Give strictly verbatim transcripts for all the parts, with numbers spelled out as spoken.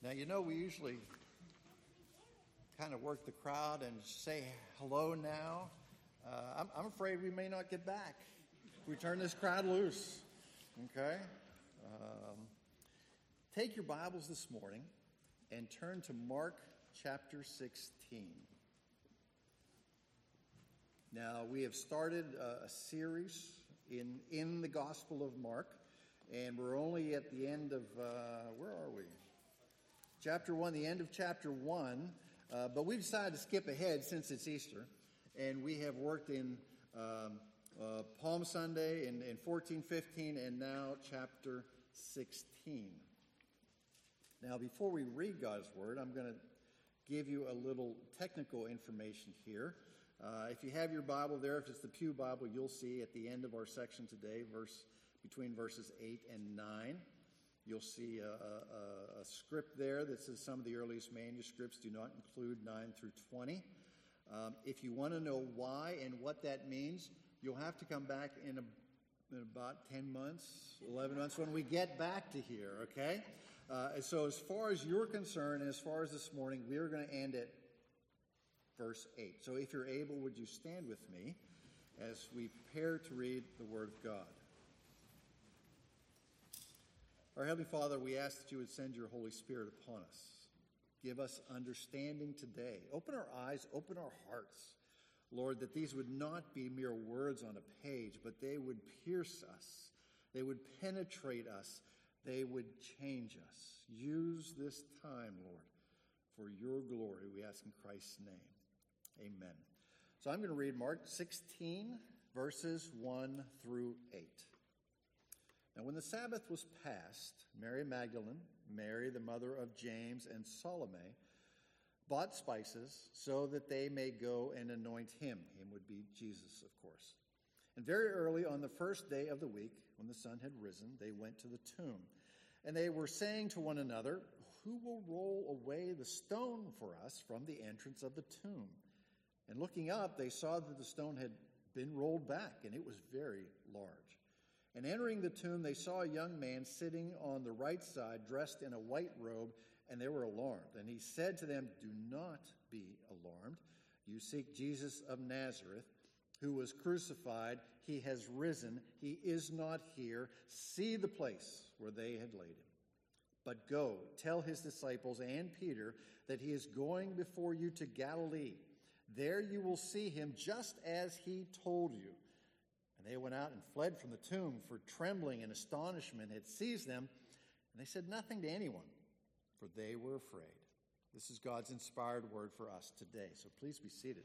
Now, you know, we usually kind of work the crowd and say hello now. Uh, I'm, I'm afraid we may not get back if we turn this crowd loose. Okay? Um, take your Bibles this morning and turn to Mark chapter sixteen. Now, we have started a, a series in, in the Gospel of Mark, and we're only at the end of, uh, where are we? Chapter one, the end of chapter one, uh, but we've decided to skip ahead since it's Easter, and we have worked in um, uh, Palm Sunday and, and fourteen, fifteen, and now chapter sixteen. Now, before we read God's Word, I'm going to give you a little technical information here. Uh, if you have your Bible there, if it's the Pew Bible, you'll see at the end of our section today, verse between verses eight and nine. You'll see a, a, a script there that says some of the earliest manuscripts do not include nine through twenty. Um, if you want to know why and what that means, you'll have to come back in, a, in about ten months, eleven months when we get back to here, okay? Uh, and so as far as you're concerned, and as far as this morning, we're going to end at verse eight. So if you're able, would you stand with me as we prepare to read the Word of God? Our Heavenly Father, we ask that you would send your Holy Spirit upon us. Give us understanding today. Open our eyes, open our hearts, Lord, that these would not be mere words on a page, but they would pierce us. They would penetrate us. They would change us. Use this time, Lord, for your glory, we ask in Christ's name. Amen. So I'm going to read Mark sixteen, verses one through eight. Now, when the Sabbath was past, Mary Magdalene, Mary the mother of James, and Salome bought spices so that they may go and anoint him. Him would be Jesus, of course. And very early on the first day of the week, when the sun had risen, they went to the tomb. And they were saying to one another, "Who will roll away the stone for us from the entrance of the tomb?" And looking up, they saw that the stone had been rolled back, and it was very large. And entering the tomb, they saw a young man sitting on the right side, dressed in a white robe, and they were alarmed. And he said to them, "Do not be alarmed. You seek Jesus of Nazareth, who was crucified. He has risen. He is not here. See the place where they had laid him. But go, tell his disciples and Peter that he is going before you to Galilee. There you will see him just as he told you." And they went out and fled from the tomb, for trembling and astonishment had seized them. And they said nothing to anyone, for they were afraid. This is God's inspired word for us today. So please be seated.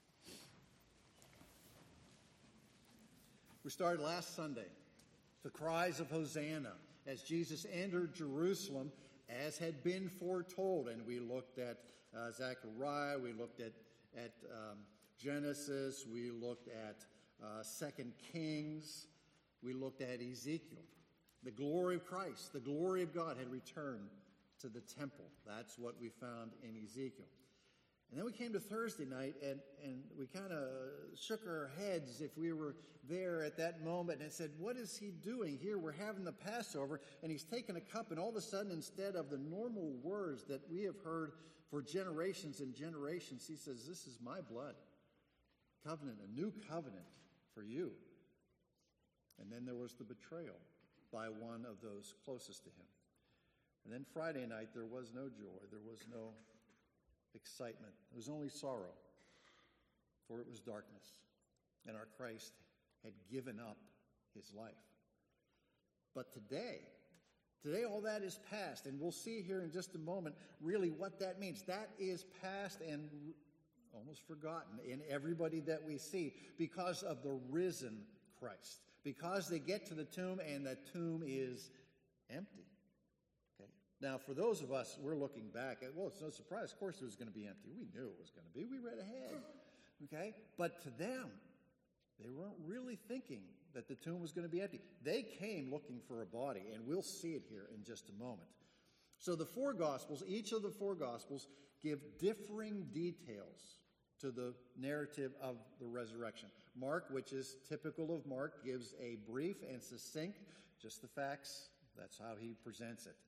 We started last Sunday, the cries of Hosanna, as Jesus entered Jerusalem, as had been foretold. And we looked at uh, Zechariah, we looked at, at um, Genesis, we looked at Uh, Second Kings, we looked at Ezekiel. The glory of Christ, the glory of God had returned to the temple. That's what we found in Ezekiel. And then we came to Thursday night, and, and we kind of shook our heads if we were there at that moment and said, what is he doing here? We're having the Passover, and he's taken a cup, and all of a sudden, instead of the normal words that we have heard for generations and generations, he says, "This is my blood. Covenant, a new covenant for you." And then there was the betrayal by one of those closest to him. And then Friday night, there was no joy. There was no excitement. There was only sorrow, for it was darkness. And our Christ had given up his life. But today, today all that is past. And we'll see here in just a moment really what that means. That is past and almost forgotten in everybody that we see because of the risen Christ. Because they get to the tomb and the tomb is empty. Okay. Now, for those of us, we're looking back at, well, it's no surprise. Of course it was going to be empty. We knew it was going to be. We read ahead. Okay. But to them, they weren't really thinking that the tomb was going to be empty. They came looking for a body, and we'll see it here in just a moment. So the four Gospels, each of the four Gospels, give differing details to the narrative of the resurrection. Mark, which is typical of Mark, gives a brief and succinct, just the facts. That's how he presents it.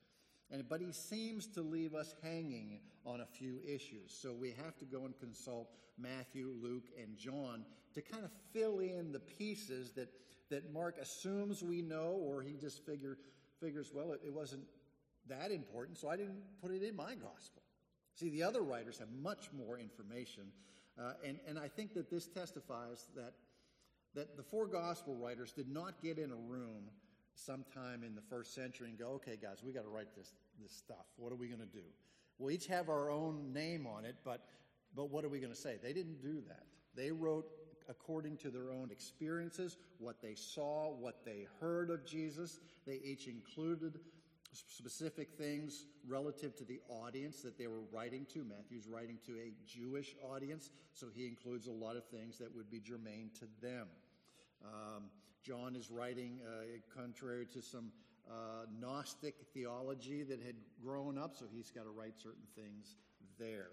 And, but he seems to leave us hanging on a few issues. So we have to go and consult Matthew, Luke, and John to kind of fill in the pieces that, that Mark assumes we know, or he just figure, figures, well, it, it wasn't that important, so I didn't put it in my gospel. See, the other writers have much more information, uh, and, and I think that this testifies that, that the four gospel writers did not get in a room sometime in the first century and go, okay, guys, we got to write this this stuff. What are we going to do? We'll each have our own name on it, but but what are we going to say? They didn't do that. They wrote according to their own experiences, what they saw, what they heard of Jesus. They each included specific things relative to the audience that they were writing to. Matthew's writing to a Jewish audience, so he includes a lot of things that would be germane to them. Um, John is writing uh, contrary to some uh, Gnostic theology that had grown up, so he's got to write certain things there.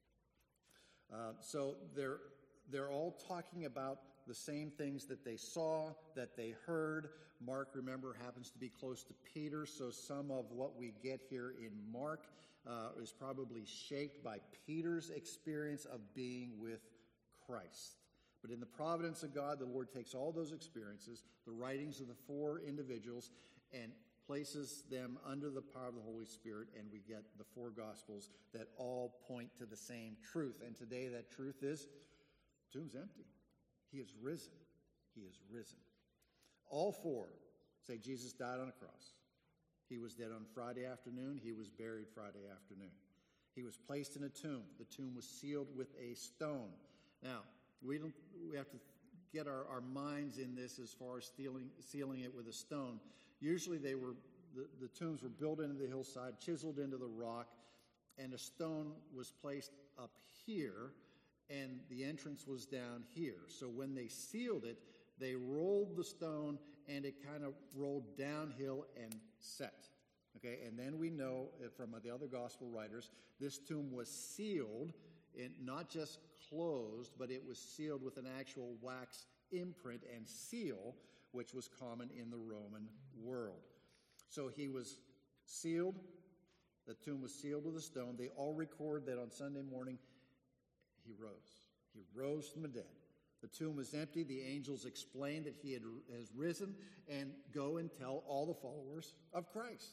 Uh, so they're they're all talking about the same things that they saw, that they heard. Mark, remember, happens to be close to Peter, so some of what we get here in Mark uh, is probably shaped by Peter's experience of being with Christ. But in the providence of God, the Lord takes all those experiences, the writings of the four individuals, and places them under the power of the Holy Spirit, and we get the four Gospels that all point to the same truth. And today that truth is, the tomb's empty. He is risen. He is risen. All four say Jesus died on a cross. He was dead on Friday afternoon. He was buried Friday afternoon. He was placed in a tomb. The tomb was sealed with a stone. Now, we don't. We have to get our, our minds in this as far as sealing, sealing it with a stone. Usually they were the, the tombs were built into the hillside, chiseled into the rock, and a stone was placed up here, and the entrance was down here. So when they sealed it, they rolled the stone, and it kind of rolled downhill and set. Okay, and then we know from the other gospel writers, this tomb was sealed, and not just closed, but it was sealed with an actual wax imprint and seal, which was common in the Roman world. So he was sealed. The tomb was sealed with a stone. They all record that on Sunday morning, he rose. He rose from the dead. The tomb was empty. The angels explained that he had, has risen, and go and tell all the followers of Christ.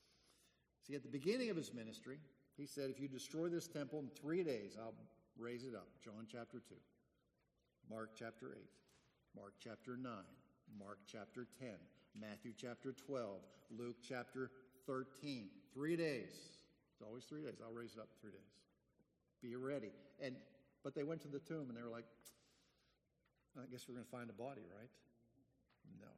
See, at the beginning of his ministry, he said, if you destroy this temple in three days, I'll raise it up. John chapter two, Mark chapter eight, Mark chapter nine, Mark chapter ten, Matthew chapter twelve, Luke chapter thirteen. Three days. It's always three days. I'll raise it up in three days. Be ready. And but they went to the tomb and they were like, I guess we're going to find a body, right? No.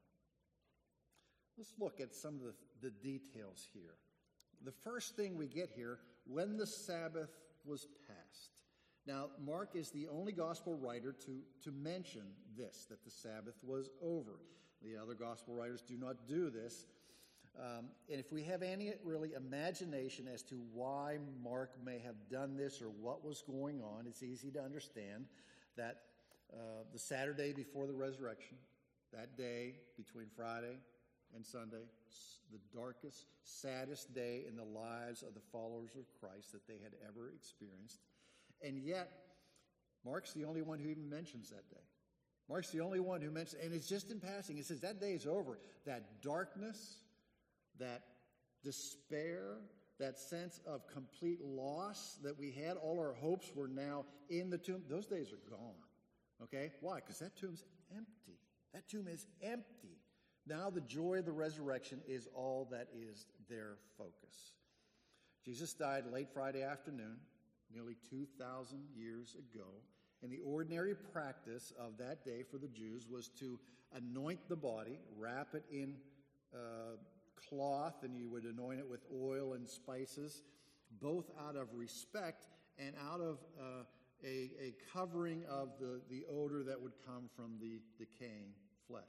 Let's look at some of the, the details here. The first thing we get here, when the Sabbath was passed. Now, Mark is the only gospel writer to, to mention this, that the Sabbath was over. The other gospel writers do not do this. Um, and if we have any really imagination as to why Mark may have done this or what was going on, it's easy to understand that uh, the Saturday before the resurrection, that day between Friday and Sunday, the darkest, saddest day in the lives of the followers of Christ that they had ever experienced. And yet, Mark's the only one who even mentions that day. Mark's the only one who mentions, and it's just in passing. It says that day is over. That darkness, that despair, that sense of complete loss that we had, all our hopes were now in the tomb, those days are gone. Okay? Why? Because that tomb's empty. That tomb is empty. Now the joy of the resurrection is all that is their focus. Jesus died late Friday afternoon, nearly two thousand years ago. And the ordinary practice of that day for the Jews was to anoint the body, wrap it in uh, cloth, and you would anoint it with oil and spices, both out of respect and out of uh, a, a covering of the, the odor that would come from the decaying flesh.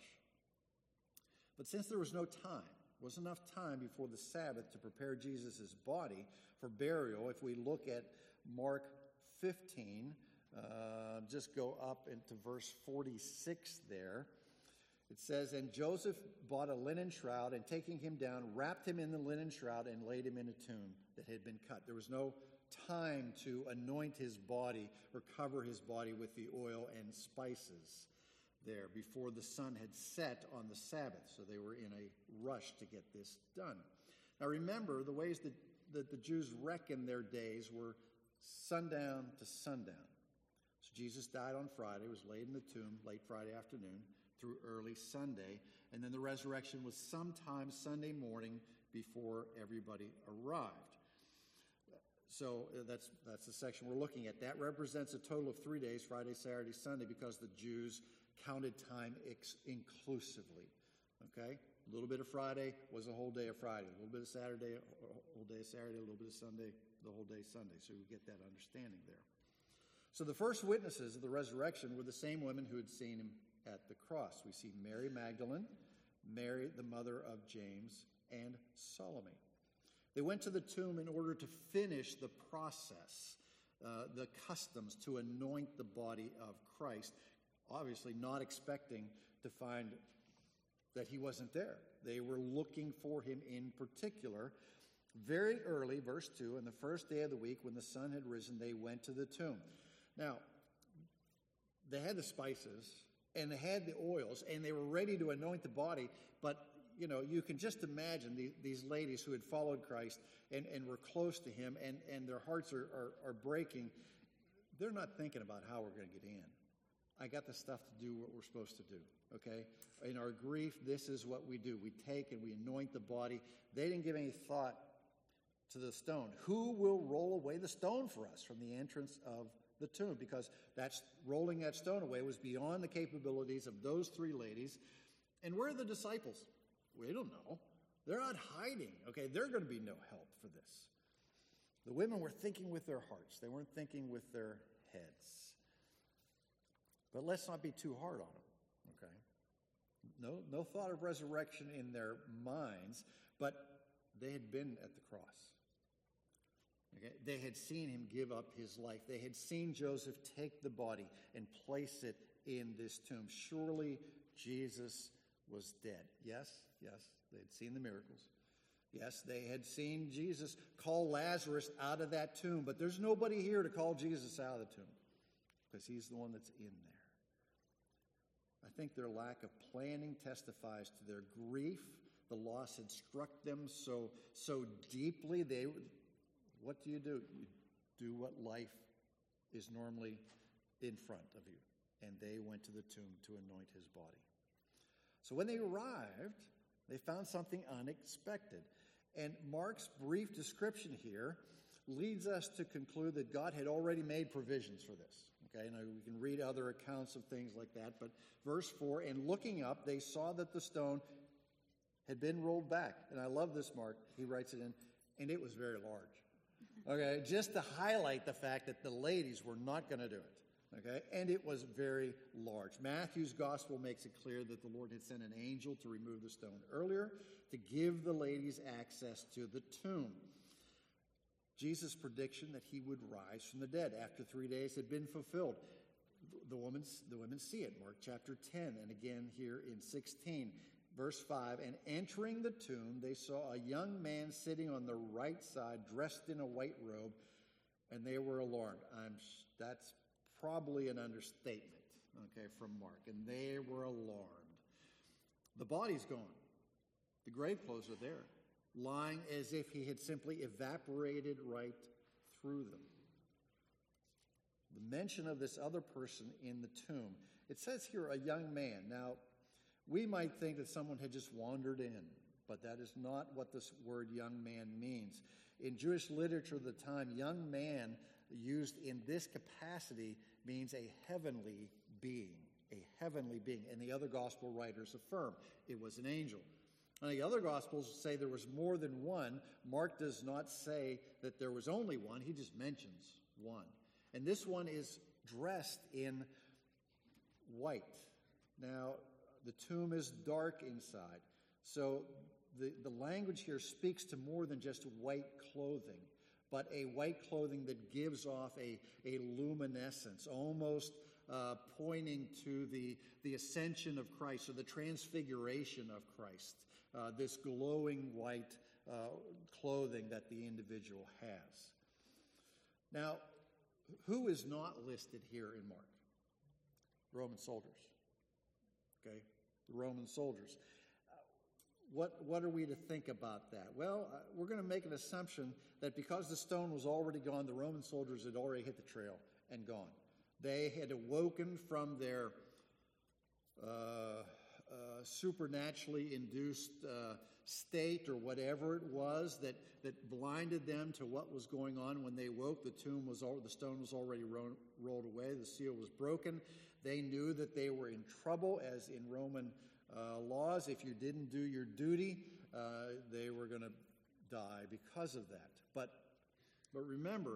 But since there was no time, wasn't enough time before the Sabbath to prepare Jesus' body for burial, if we look at Mark fifteen, uh, just go up into verse forty-six there, It says, and Joseph bought a linen shroud, and taking him down, wrapped him in the linen shroud and laid him in a tomb that had been cut. There was no time to anoint his body or cover his body with the oil and spices there before the sun had set on the Sabbath. So they were in a rush to get this done. Now remember, the ways that, that the Jews reckon their days were sundown to sundown. So Jesus died on Friday, was laid in the tomb late Friday afternoon through early Sunday, and then the resurrection was sometime Sunday morning before everybody arrived. So that's that's the section we're looking at. That represents a total of three days, Friday, Saturday, Sunday, because the Jews counted time ex- inclusively. Okay? A little bit of Friday was a whole day of Friday. A little bit of Saturday, a whole day of Saturday. A little bit of Sunday, the whole day Sunday. So we get that understanding there. So the first witnesses of the resurrection were the same women who had seen him at the cross. We see Mary Magdalene, Mary, the mother of James, and Salome. They went to the tomb in order to finish the process, uh, the customs to anoint the body of Christ, obviously not expecting to find that he wasn't there. They were looking for him in particular. Very early, verse two, on the first day of the week when the sun had risen, they went to the tomb. Now, they had the spices and they had the oils and they were ready to anoint the body, but you know, you can just imagine the, these ladies who had followed Christ and, and were close to him, and, and their hearts are, are, are breaking. They're not thinking about how we're going to get in. I got the stuff to do what we're supposed to do, okay? In our grief, this is what we do. We take and we anoint the body. They didn't give any thought to the stone. Who will roll away the stone for us from the entrance of the tomb? Because that's rolling that stone away was beyond the capabilities of those three ladies. And where are the disciples? We don't know. They're not hiding. Okay, they're going to be no help for this. The women were thinking with their hearts. They weren't thinking with their heads. But let's not be too hard on them, okay? No, no thought of resurrection in their minds, but they had been at the cross. Okay? They had seen him give up his life. They had seen Joseph take the body and place it in this tomb. Surely Jesus was dead. Yes, yes, they had seen the miracles. Yes, they had seen Jesus call Lazarus out of that tomb, but there's nobody here to call Jesus out of the tomb because he's the one that's in there. I think their lack of planning testifies to their grief. The loss had struck them so so deeply. They, what do you do? You do what life is normally in front of you. And they went to the tomb to anoint his body. So when they arrived, they found something unexpected. And Mark's brief description here leads us to conclude that God had already made provisions for this. Okay, now we can read other accounts of things like that, but verse four, and looking up, they saw that the stone had been rolled back. And I love this, Mark. He writes it in, and it was very large. Okay, just to highlight the fact that the ladies were not going to do it. Okay, and it was very large. Matthew's gospel makes it clear that the Lord had sent an angel to remove the stone earlier to give the ladies access to the tomb. Jesus' prediction that he would rise from the dead after three days had been fulfilled. The women, the women see it, Mark chapter ten, and again here in sixteen, verse five. And entering the tomb, they saw a young man sitting on the right side, dressed in a white robe, and they were alarmed. I'm that's probably an understatement, okay, from Mark. And they were alarmed. The body's gone. The grave clothes are there, lying as if he had simply evaporated right through them. The mention of this other person in the tomb, it says here a young man. Now, we might think that someone had just wandered in, but that is not what this word young man means. In Jewish literature of the time, young man used in this capacity means a heavenly being, a heavenly being. And the other gospel writers affirm it was an angel. And the other gospels say there was more than one. Mark does not say that there was only one. He just mentions one. And this one is dressed in white. Now, the tomb is dark inside. So the, the language here speaks to more than just white clothing, but a white clothing that gives off a, a luminescence, almost uh, pointing to the, the ascension of Christ, or the transfiguration of Christ, uh, this glowing white uh, clothing that the individual has. Now, who is not listed here in Mark? Roman soldiers. Okay, the Roman soldiers. Uh, what, what are we to think about that? Well, uh, we're going to make an assumption that because the stone was already gone, the Roman soldiers had already hit the trail and gone. They had awoken from their uh, uh, supernaturally induced uh, state, or whatever it was that, that blinded them to what was going on. When they woke, the tomb was all, the stone was already ro- rolled away. The seal was broken. They knew that they were in trouble, as in Roman uh, laws. If you didn't do your duty, uh, they were going to die because of that. But, but remember,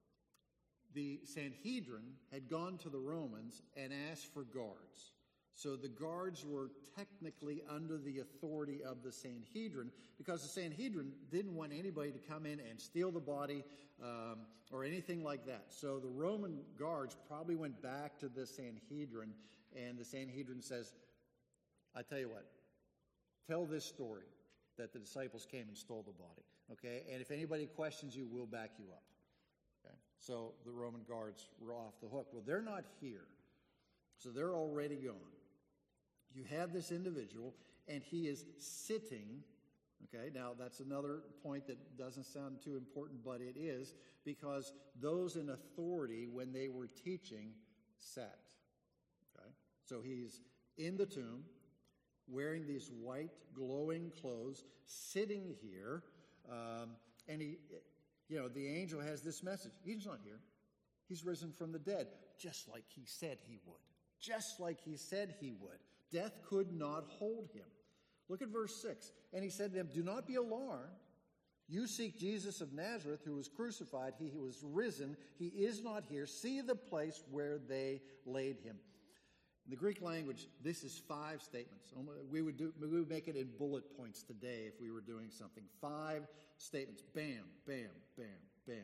the Sanhedrin had gone to the Romans and asked for guards. So the guards were technically under the authority of the Sanhedrin, because the Sanhedrin didn't want anybody to come in and steal the body um, or anything like that. So the Roman guards probably went back to the Sanhedrin, and the Sanhedrin says, I tell you what, tell this story that the disciples came and stole the body, okay? And if anybody questions you, we'll back you up. Okay? So the Roman guards were off the hook. Well, they're not here, so they're already gone. You have this individual, and he is sitting. Okay, now that's another point that doesn't sound too important, but it is, because those in authority, when they were teaching, sat. Okay, so he's in the tomb, wearing these white, glowing clothes, sitting here, um, and he, you know, the angel has this message. He's not here. He's risen from the dead, just like he said he would. Just like he said he would. Death could not hold him. Look at verse six. And he said to them, do not be alarmed. You seek Jesus of Nazareth, who was crucified. He was risen. He is not here. See the place where they laid him. In the Greek language, this is five statements. We would, do, we would make it in bullet points today if we were doing something. Five statements. Bam, bam, bam, bam.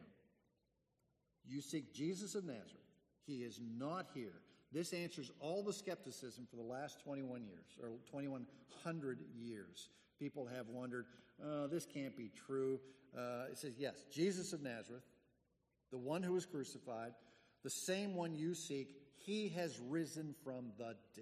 You seek Jesus of Nazareth. He is not here. This answers all the skepticism for the last twenty-one years, or twenty-one hundred years. People have wondered, oh, this can't be true. Uh, it says, yes, Jesus of Nazareth, the one who was crucified, the same one you seek, he has risen from the dead.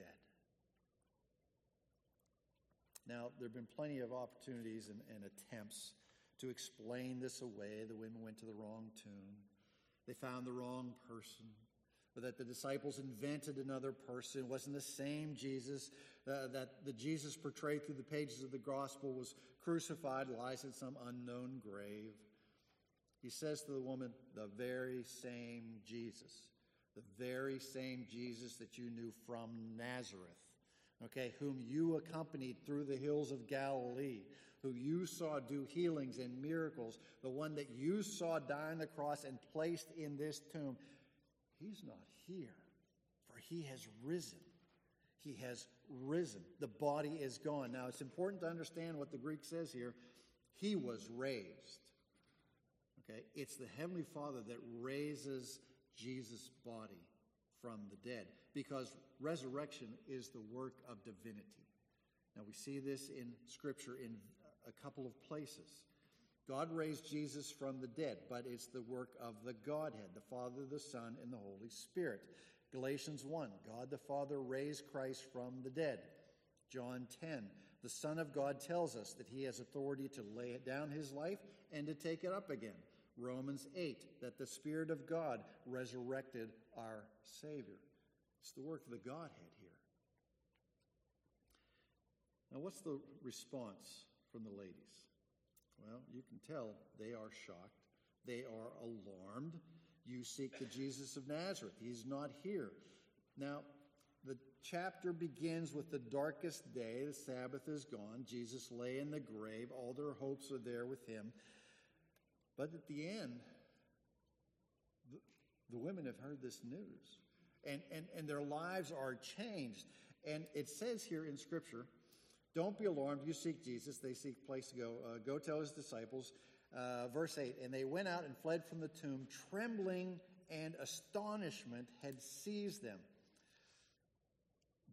Now, there have been plenty of opportunities and, and attempts to explain this away. The women went to the wrong tomb. They found the wrong person. Or that the disciples invented another person. It wasn't the same Jesus. Uh, that the Jesus portrayed through the pages of the gospel was crucified, lies in some unknown grave. He says to the woman, the very same Jesus. The very same Jesus that you knew from Nazareth. Okay, whom you accompanied through the hills of Galilee. Who you saw do healings and miracles. The one that you saw die on the cross and placed in this tomb. He's not here, for he has risen. He has risen. The body is gone. Now, it's important to understand what the Greek says here. He was raised. Okay, it's the Heavenly Father that raises Jesus' body from the dead, because resurrection is the work of divinity. Now, we see this in Scripture in a couple of places. God raised Jesus from the dead, but it's the work of the Godhead, the Father, the Son, and the Holy Spirit. Galatians one, God the Father raised Christ from the dead. John ten, the Son of God tells us that he has authority to lay down his life and to take it up again. Romans eight, that the Spirit of God resurrected our Savior. It's the work of the Godhead here. Now, what's the response from the ladies? Well, you can tell they are shocked. They are alarmed. You seek the Jesus of Nazareth. He's not here. Now, the chapter begins with the darkest day. The Sabbath is gone. Jesus lay in the grave. All their hopes are there with him. But at the end, the, the women have heard this news. And, and, and their lives are changed. And it says here in Scripture, don't be alarmed. You seek Jesus. They seek a place to go. Uh, go tell his disciples. Uh, verse eight, and they went out and fled from the tomb, trembling and astonishment had seized them.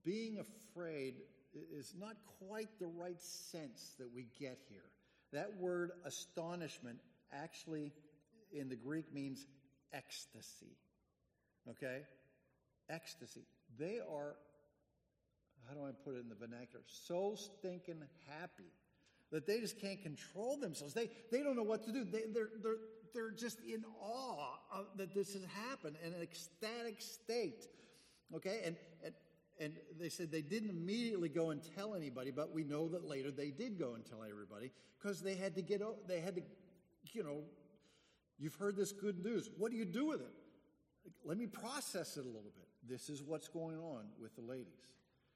being afraid is not quite the right sense that we get here. That word astonishment actually in the Greek means ecstasy. Okay? Ecstasy. They are, how do I put it in the vernacular, so stinking happy that they just can't control themselves. They they don't know what to do. They, they're, they're, they're just in awe of, that this has happened, in an ecstatic state. Okay? And, and, and they said they didn't immediately go and tell anybody, but we know that later they did go and tell everybody because they had to get, they had to, you know, you've heard this good news. What do you do with it? Let me process it a little bit. This is what's going on with the ladies.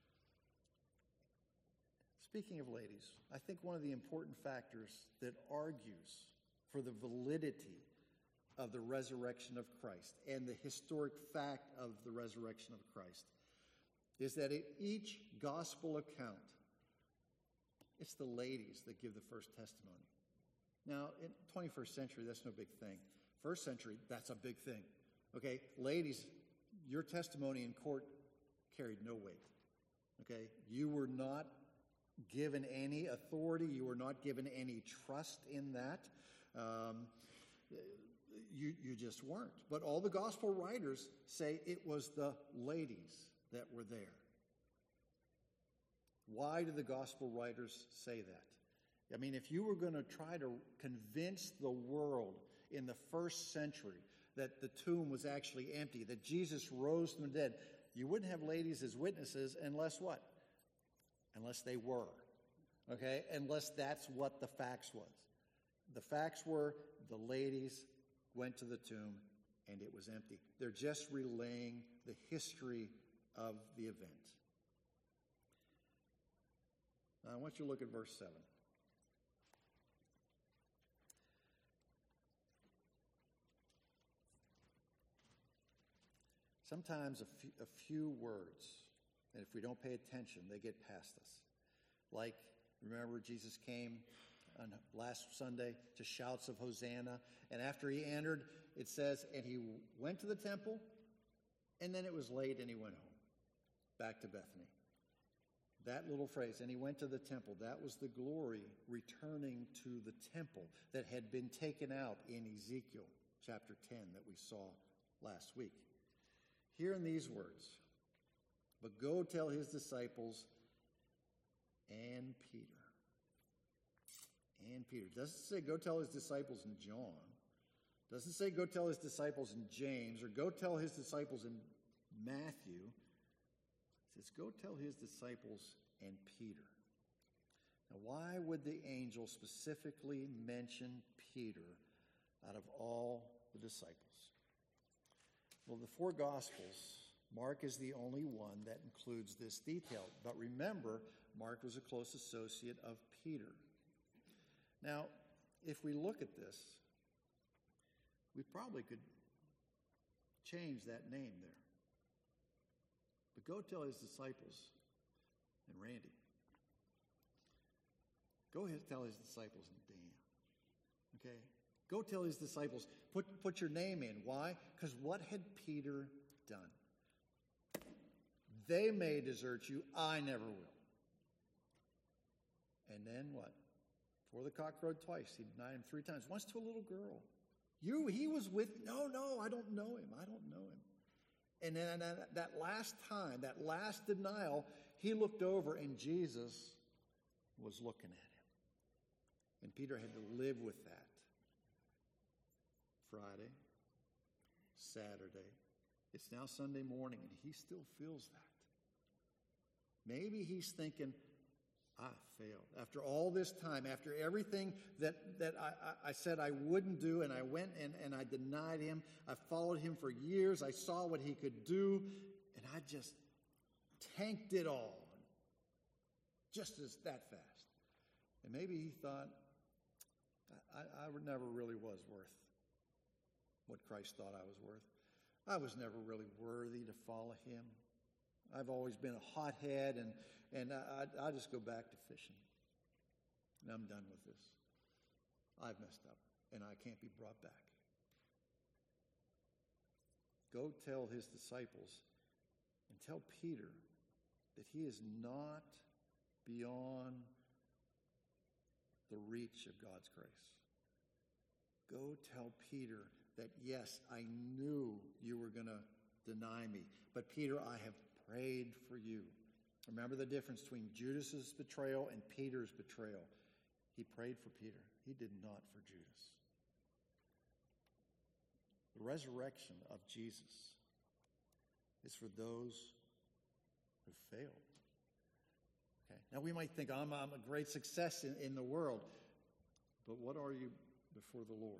Speaking of ladies, I think one of the important factors that argues for the validity of the resurrection of Christ and the historic fact of the resurrection of Christ is that in each gospel account, it's the ladies that give the first testimony. Now, in the twenty-first century, that's no big thing. First century, that's a big thing. Okay, ladies, your testimony in court carried no weight. Okay, you were not given any authority. You were not given any trust in that. Um, you, you just weren't. But all the gospel writers say it was the ladies that were there. Why do the gospel writers say that? I mean, if you were going to try to convince the world in the first century that the tomb was actually empty, that Jesus rose from the dead, you wouldn't have ladies as witnesses unless what? Unless they were. Okay? Unless that's what the facts was. The facts were the ladies went to the tomb and it was empty. They're just relaying the history of the event. Now, I want you to look at verse seven. Sometimes a few, a few words, and if we don't pay attention, they get past us. Like, remember, Jesus came on last Sunday to shouts of Hosanna, and after he entered, it says, and he went to the temple, and then it was late, and he went home, back to Bethany. That little phrase, and he went to the temple, that was the glory returning to the temple that had been taken out in Ezekiel chapter ten that we saw last week. Hear in these words, but go tell his disciples and Peter. And Peter. It doesn't say go tell his disciples and John. It doesn't say go tell his disciples and James or go tell his disciples and Matthew. It says go tell his disciples and Peter. Now, why would the angel specifically mention Peter out of all the disciples? Well, the four Gospels, Mark is the only one that includes this detail. But remember, Mark was a close associate of Peter. Now, if we look at this, we probably could change that name there. But go tell his disciples and Randy. Go ahead and tell his disciples and Dan. Okay? Go tell his disciples, put, put your name in. Why? Because what had Peter done? They may desert you, I never will. And then what? Before the cock crowed twice, he denied him three times. Once to a little girl. You, he was with, no, no, I don't know him. I don't know him. And then that, that last time, that last denial, he looked over and Jesus was looking at him. And Peter had to live with that. Friday, Saturday, it's now Sunday morning, and he still feels that. Maybe he's thinking, I failed. After all this time, after everything that, that I, I, I said I wouldn't do, and I went and, and I denied him, I followed him for years, I saw what he could do, and I just tanked it all, just as that fast. And maybe he thought, I, I never really was worth what Christ thought I was worth. I was never really worthy to follow him. I've always been a hothead, and, and I, I, I just go back to fishing. And I'm done with this. I've messed up, and I can't be brought back. Go tell his disciples and tell Peter that he is not beyond the reach of God's grace. Go tell Peter that, yes, I knew you were going to deny me, but Peter, I have prayed for you. Remember the difference between Judas's betrayal and Peter's betrayal. He prayed for Peter. He did not for Judas. The resurrection of Jesus is for those who failed. Okay. Now we might think, I'm, I'm a great success in, in the world, but what are you before the Lord?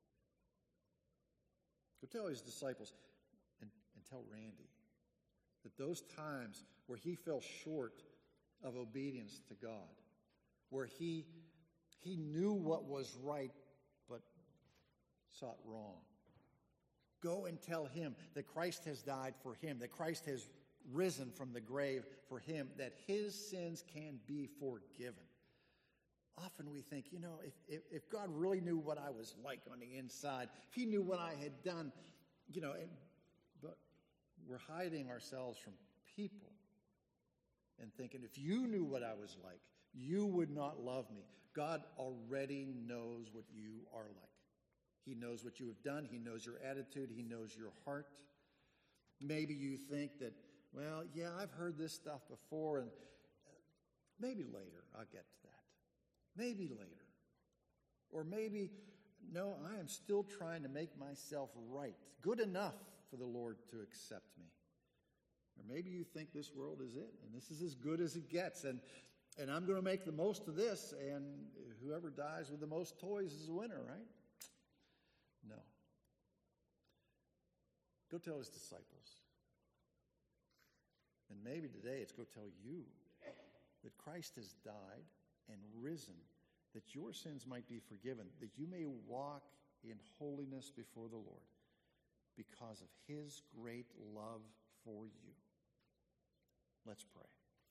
Go tell his disciples and, and tell Randy that those times where he fell short of obedience to God, where he, he knew what was right but sought wrong, go and tell him that Christ has died for him, that Christ has risen from the grave for him, that his sins can be forgiven. Often we think, you know, if, if, if God really knew what I was like on the inside, if he knew what I had done, you know, and, but we're hiding ourselves from people and thinking, if you knew what I was like, you would not love me. God already knows what you are like. He knows what you have done. He knows your attitude. He knows your heart. Maybe you think that, well, yeah, I've heard this stuff before, and maybe later I'll get to that. Maybe later. Or maybe, no, I am still trying to make myself right, good enough for the Lord to accept me. Or maybe you think this world is it, and this is as good as it gets, and, and I'm going to make the most of this, and whoever dies with the most toys is a winner, right? No. Go tell his disciples. And maybe today it's go tell you that Christ has died and risen, that your sins might be forgiven, that you may walk in holiness before the Lord because of his great love for you. Let's pray.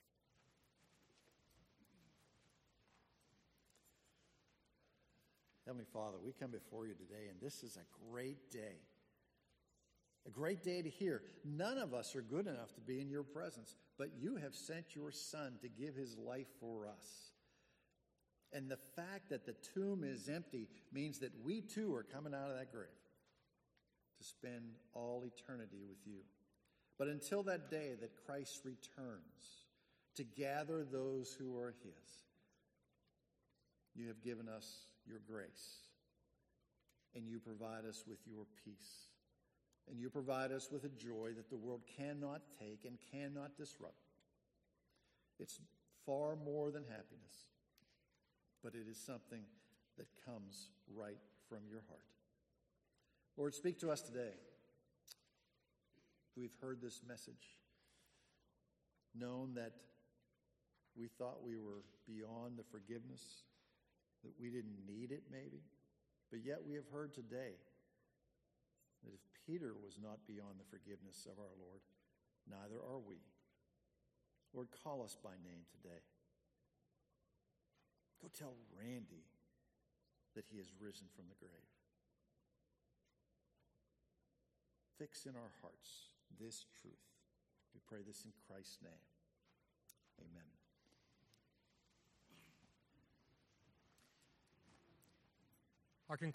Heavenly Father, we come before you today, and this is a great day. A great day to hear. None of us are good enough to be in your presence, but you have sent your Son to give his life for us. And the fact that the tomb is empty means that we too are coming out of that grave to spend all eternity with you. But until that day that Christ returns to gather those who are his, you have given us your grace, and you provide us with your peace, and you provide us with a joy that the world cannot take and cannot disrupt. It's far more than happiness, but it is something that comes right from your heart. Lord, speak to us today. We've heard this message, known that we thought we were beyond the forgiveness, that we didn't need it maybe, but yet we have heard today that if Peter was not beyond the forgiveness of our Lord, neither are we. Lord, call us by name today. Go tell Randy that he has risen from the grave. Fix in our hearts this truth. We pray this in Christ's name. Amen.